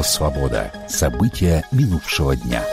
Радио «Свобода». События минувшего дня.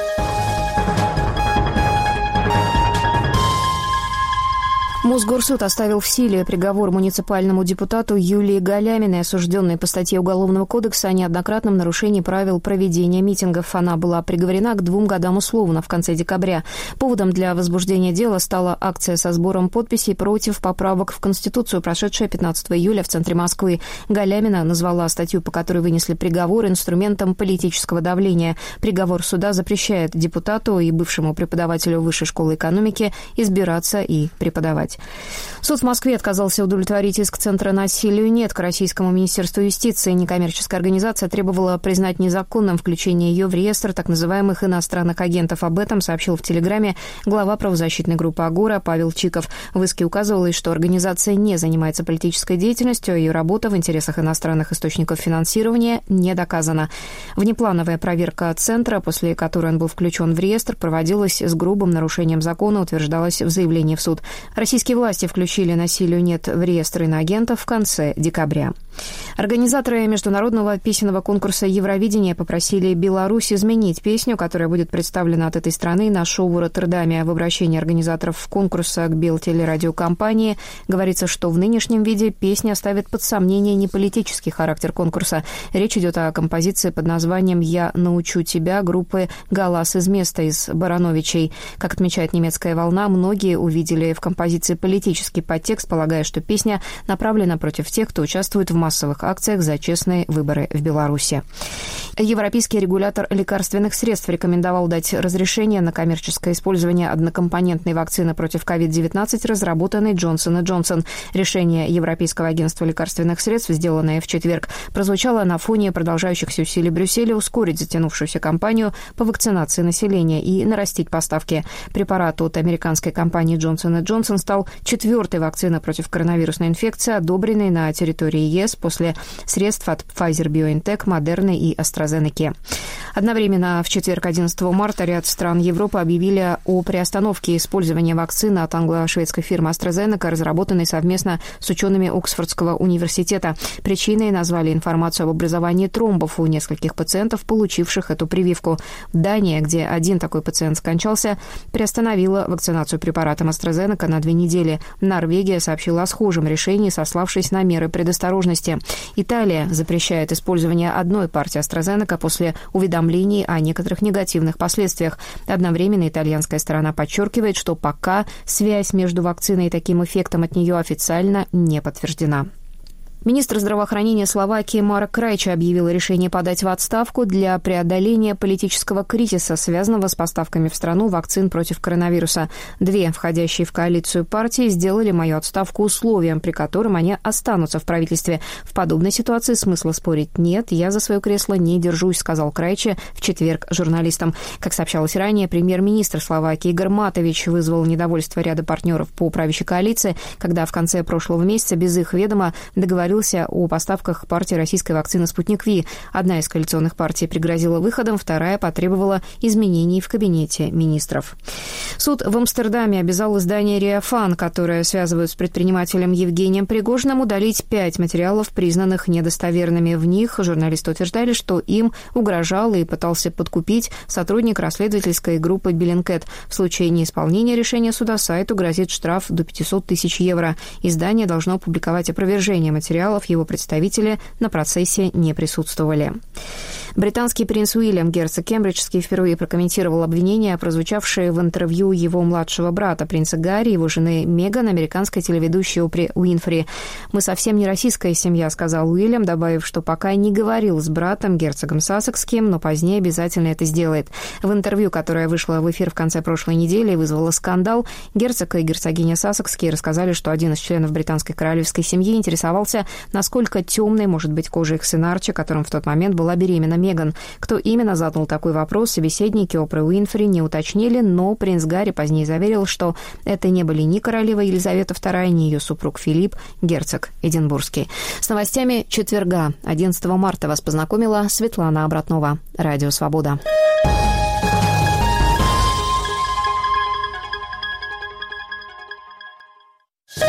Мосгорсуд оставил в силе приговор муниципальному депутату Юлии Галяминой, осужденной по статье Уголовного кодекса о неоднократном нарушении правил проведения митингов. Она была приговорена к 2 годам условно в конце декабря. Поводом для возбуждения дела стала акция со сбором подписей против поправок в Конституцию, прошедшая 15 июля в центре Москвы. Галямина назвала статью, по которой вынесли приговор, инструментом политического давления. Приговор суда запрещает депутату и бывшему преподавателю Высшей школы экономики избираться и преподавать. Суд в Москве отказался удовлетворить иск Центра «Насилию нет» к Российскому министерству юстиции. Некоммерческая организация требовала признать незаконным включение ее в реестр так называемых иностранных агентов. Об этом сообщил в Телеграме глава правозащитной группы «Агора» Павел Чиков. В иске указывалось, что организация не занимается политической деятельностью, а ее работа в интересах иностранных источников финансирования не доказана. Внеплановая проверка Центра, после которой он был включен в реестр, проводилась с грубым нарушением закона, утверждалось в заявлении в суд. Российские власти включили «Насилию нет» в реестр иноагентов в конце декабря. Организаторы международного песенного конкурса «Евровидение» попросили Беларусь изменить песню, которая будет представлена от этой страны на шоу в Роттердаме. В обращении организаторов конкурса к Белтелерадиокомпании говорится, что в нынешнем виде песня ставит под сомнение неполитический характер конкурса. Речь идет о композиции под названием «Я научу тебя» группы «Галас из места» из Барановичей. Как отмечает немецкая волна, многие увидели в композиции политический подтекст, полагая, что песня направлена против тех, кто участвует в массовых акциях за честные выборы в Беларуси. Европейский регулятор лекарственных средств рекомендовал дать разрешение на коммерческое использование однокомпонентной вакцины против COVID-19, разработанной Johnson & Johnson. Решение Европейского агентства лекарственных средств, сделанное в четверг, прозвучало на фоне продолжающихся усилий Брюсселя ускорить затянувшуюся кампанию по вакцинации населения и нарастить поставки. Препарат от американской компании Johnson & Johnson стал 4-й вакциной против коронавирусной инфекции, одобренной на территории ЕС после средств от Pfizer-BioNTech, Moderna и AstraZeneca. Одновременно в четверг, 11 марта, ряд стран Европы объявили о приостановке использования вакцины от англо-шведской фирмы AstraZeneca, разработанной совместно с учеными Оксфордского университета. Причиной назвали информацию об образовании тромбов у нескольких пациентов, получивших эту прививку. Дания, где один такой пациент скончался, приостановила вакцинацию препаратом AstraZeneca на 2 недели. Норвегия сообщила о схожем решении, сославшись на меры предосторожности. Италия запрещает использование одной партии AstraZeneca после уведомлений о некоторых негативных последствиях. Одновременно итальянская сторона подчеркивает, что пока связь между вакциной и таким эффектом от нее официально не подтверждена. Министр здравоохранения Словакии Марек Крайчи объявил решение подать в отставку для преодоления политического кризиса, связанного с поставками в страну вакцин против коронавируса. 2 входящие в коалицию партии сделали мою отставку условием, при котором они останутся в правительстве. В подобной ситуации смысла спорить нет, я за свое кресло не держусь, сказал Крайчи в четверг журналистам. Как сообщалось ранее, премьер-министр Словакии Игор Матович вызвал недовольство ряда партнеров по правящей коалиции, когда в конце прошлого месяца без их ведома договорился о поставках партии российской вакцины «Спутник Ви». Одна из коалиционных партий пригрозила выходом, вторая потребовала изменений в кабинете министров. Суд в Амстердаме обязал издание «Риафан», которое связывают с предпринимателем Евгением Пригожиным, удалить 5 материалов, признанных недостоверными. В них журналисты утверждали, что им угрожал и пытался подкупить сотрудник расследовательской группы «Беллинкет». В случае неисполнения решения суда сайту грозит штраф до 500 тысяч евро. Издание должно опубликовать опровержение материалов, его представители на процессе не присутствовали. Британский принц Уильям, герцог Кембриджский, впервые прокомментировал обвинения, прозвучавшие в интервью его младшего брата, принца Гарри, его жены Меган, американской телеведущей Опри Уинфри. «Мы совсем не российская семья», — сказал Уильям, добавив, что пока не говорил с братом, герцогом Сассекским, но позднее обязательно это сделает. В интервью, которое вышло в эфир в конце прошлой недели и вызвало скандал, герцог и герцогиня Сассекские рассказали, что один из членов британской королевской семьи интересовался, насколько темной может быть кожа их сына Арчи, которым в тот момент была беременна Меган. Кто именно задал такой вопрос, собеседники Опры Уинфри не уточнили, но принц Гарри позднее заверил, что это не были ни королева Елизавета II, ни ее супруг Филипп, герцог Эдинбургский. С новостями четверга, 11 марта, вас познакомила Светлана Обратнова. Радио «Свобода».